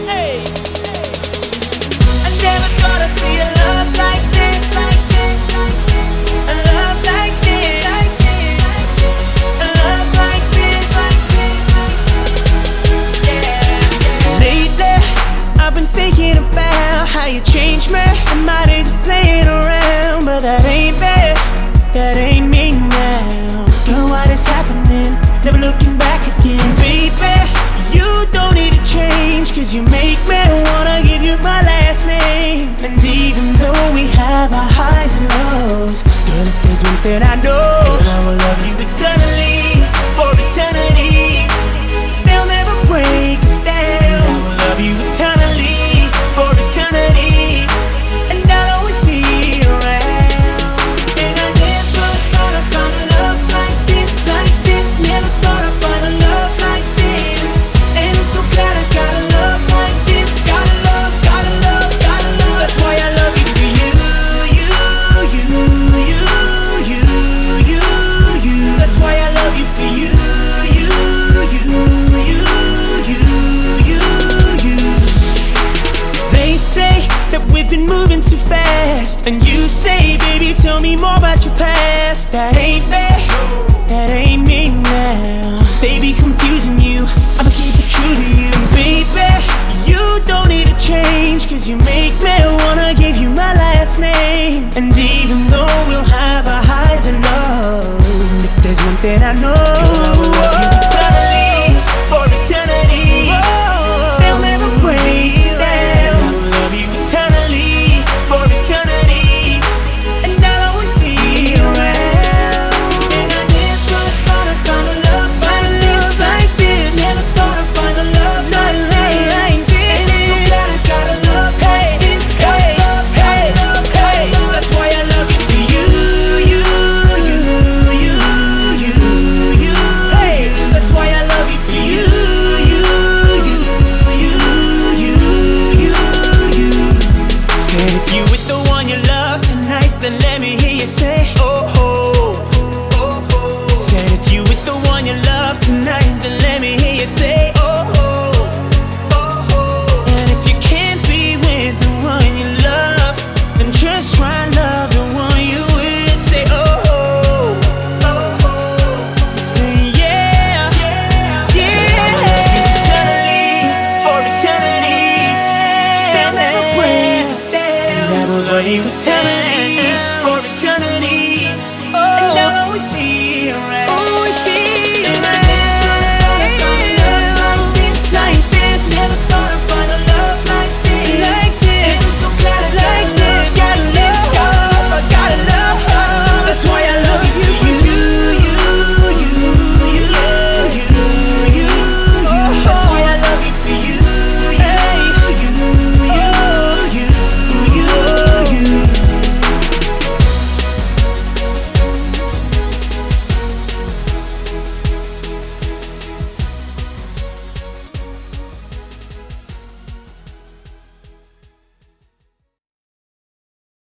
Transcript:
Hey. I never thought I'd see a love like this. A love like this. A love like this. Yeah. Lately, I've been thinking about how you changed me. And my days of playing around, but that ain't me. That ain't me now. Girl, what is happening? Never looking back again. Baby, you don't need to change, cause you make me wanna give you my last name. And even though we have our highs and lows, girl, if there's one thing I know, girl, I will love you eternally, for eternity. They'll never break us down. I will love you eternally, for eternity. And I'll always be around. And I never thought I'd find a love like this, like this. Never thought I'd find a love like this. And I'm so glad I got a love like this. Gotta love, gotta love, gotta love. That's why I love you for you, you, you, you, you, you, you. That's why I love you for you, you, you, you, you, you, you. They say that we've been moving too fast, and you say, baby, tell me more about your past. That ain't me, that ain't me now. They be confusing you, I'ma keep it true to you. And baby, you don't need to change, cause you make me wanna give you my last name. And even though we'll have our highs and lows, and if there's one thing I know,